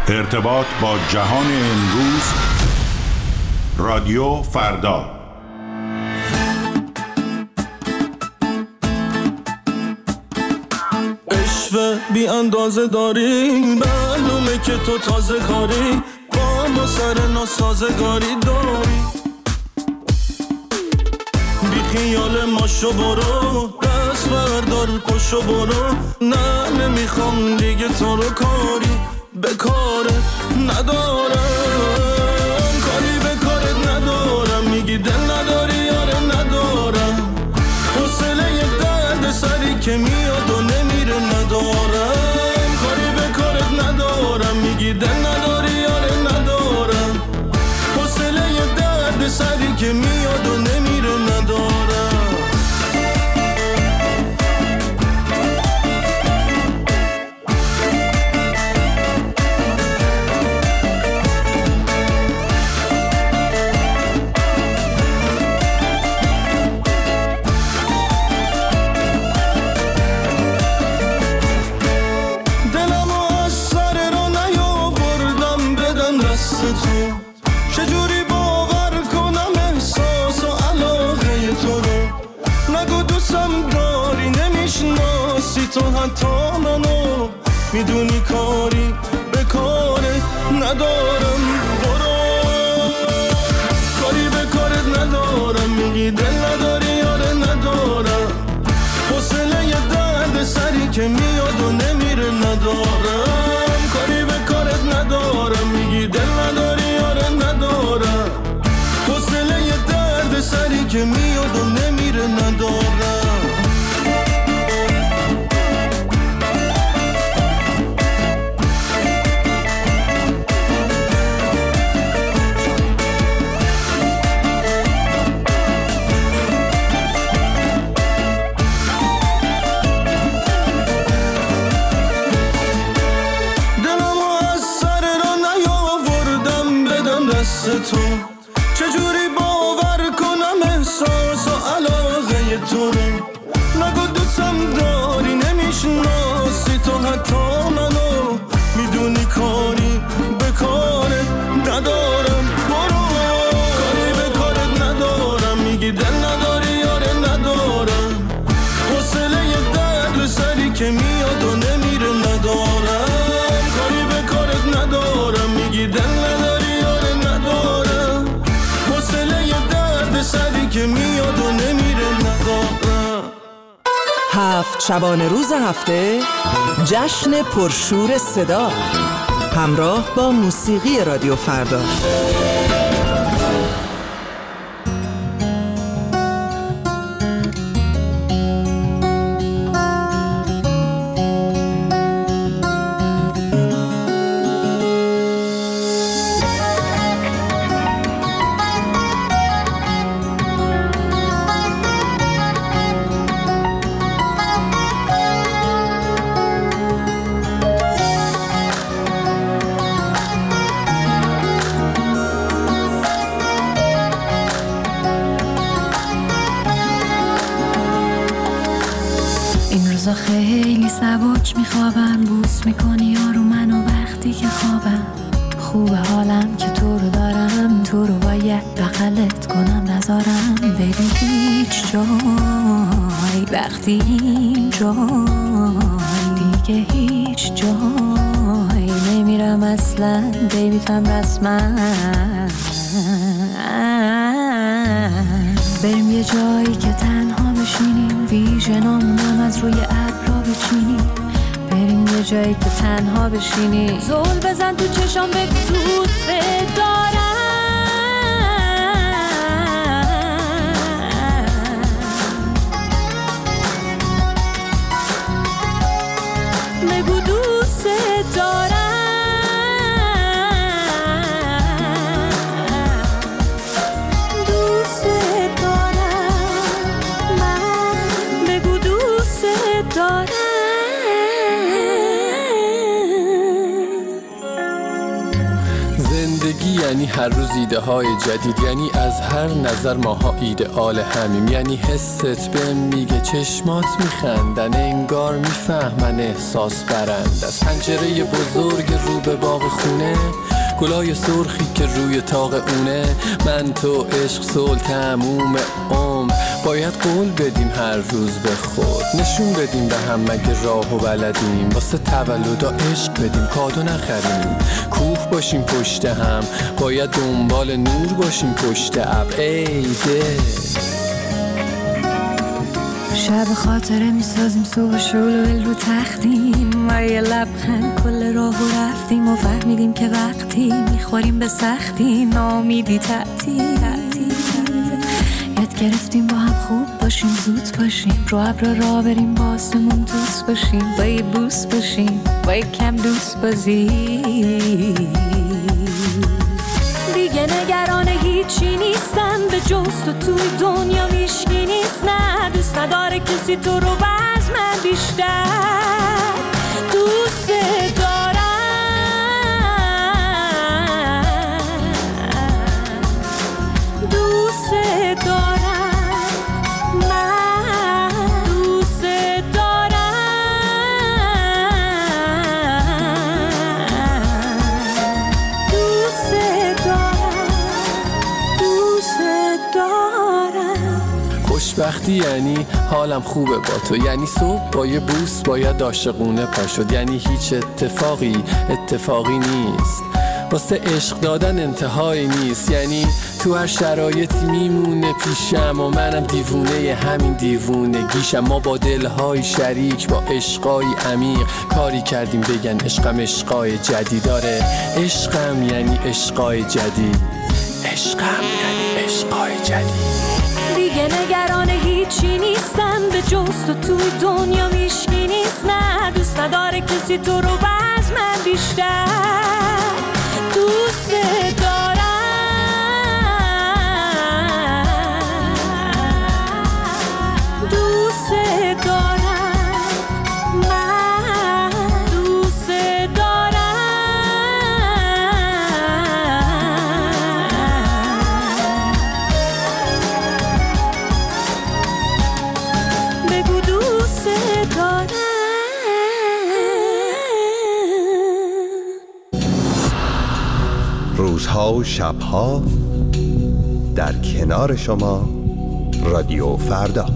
ارتباط با جهان امروز، رادیو فردا. عشق بی اندازه داری، معلومه که تو تازه کاری، با ما سر ناسازگاری داری. بی خیال ماشو برو، دست بردار پشو برو، نه نمیخوام دیگه تو رو کاری به کارت ندارم، کاری به کارت ندارم. میگی دل نداری، یاره ندارم، حوصله یه درد سری که میاد و نمیره ندارم، کاری به کارت ندارم. میگی دل نداری، یاره ندارم، حوصله یه درد سری که میاد و نمیره ندارم. چجوری باور کنم احساس و علاقه تو رو؟ نگو دوستم داری، نمیشناسی تو حتی منو، میدونی کاری به کارت ندارم. برو، کاری به کارت ندارم. میگی دل نداری، یاره ندارم، حوصله یه درد سری که میاد و نمیره ندارم، کاری به کارت ندارم. میگی دل نداری، یاره ندارم، حوصله یه درد سری که میاد و نمیره ندارم. تو چجوری باور کنم احساس و علاقه تو رو؟ نگو دوستم داری، نمیشناسی تو حتی منو، میدونی کاری به کارت ندارم. برو، کاری به کارت ندارم. میگی دل نداری، یاره ندارم، حوصله یه درد سری که میاد و نمیره ندارم، کاری به کارت ندارم. میگی دل نداری، سری که میاد و نمیره ندارم. 7 شبانه روز هفته، جشن پرشور صدا، همراه با موسیقی رادیو فردا. خیلی سبک میخوابم، بوس میکنی یارو منو وقتی که خوابم. خوبه حالم که تو رو دارم، تو رو باید بغلت کنم نذارم بری هیچ جای، وقتی این جای دیگه هیچ جای نمیرم اصلا، بیبیتم رسما. بریم یه جایی که تنها بشینیم، ویژنامونم از روی ابرا بچینیم. بریم یه جایی که تنها بشینیم، زل بزن تو چشام بگو دوست دارم، بگو دوست دارم، زندگی یعنی هر روز ایده های جدید، یعنی از هر نظر ماها ایدئال همیم، یعنی حست بهم میگه چشمات میخندن، انگار میفهمن احساس برند. از پنجره بزرگ رو به باغ خونه، گلای سرخی که روی طاق اونه، من تو عشق صلح تموم عمر، باید قول بدیم هر روز به خود، نشون بدیم به هم مگه راهو بلدیم، واسه تولدا عشق بدیم کادو نخریم، کوه باشیم پشت هم، باید دنبال نور باشیم پشت ابر. ای ده شب خاطره میسازیم صبح شلوول رو تختیم و یه لبخند کل راهو رفتیم و فهمیدیم که وقتی میخوریم به سختی نامیدی تعطیل. یاد گرفتیم با هم خوب باشیم، زود باشیم، رو ابر راه بریم، با آسمون دوست باشیم، با یه بوس باشیم، با یه کم دوست بازی. دیگه نگران هیچی نیستم به جز تو، توی دنیا هیچکی نیست، نه دوست نداره کسی تو رو باز من بیشتر دوست دارم. دوست دارم، من دوست دارم، دوست دارم، دوست دارم. خوشبختی یعنی حالم خوبه با تو، یعنی صبح با یه بوس باید عاشقونه پا شد، یعنی هیچ اتفاقی نیست، واسه عشق دادن انتهایی نیست، یعنی تو هر شرایطی میمونه پیشم و منم دیوونه همین دیوونگیشم. ما با دلهای شریک با عشقای عمیق کاری کردیم بگن عشقم عشقای جدید داره، عشقم یعنی عشقای جدید، عشقم یعنی عشقای جدید. دیگه نگران هیچی نیستم به جز تو، توی دنیا هیچکی نیست، نه دوست نداره کسی تو رو باز من بیشتر دوست دارم. دوست دارم، من دوست دارم. بگو دوست دارم. روزها و شبها در کنار شما رادیو فردا.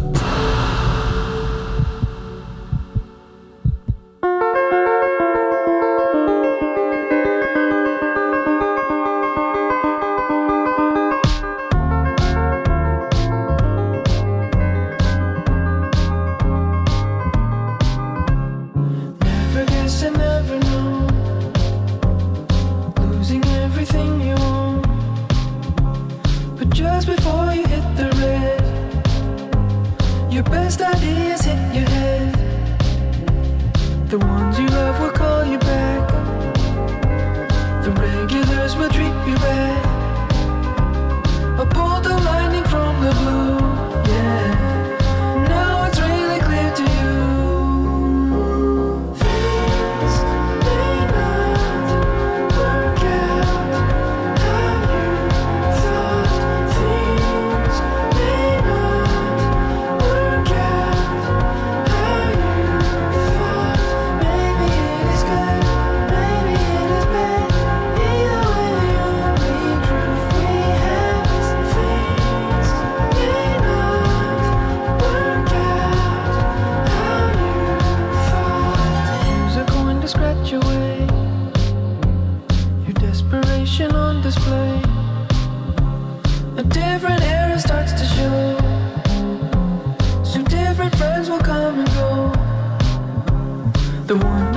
The one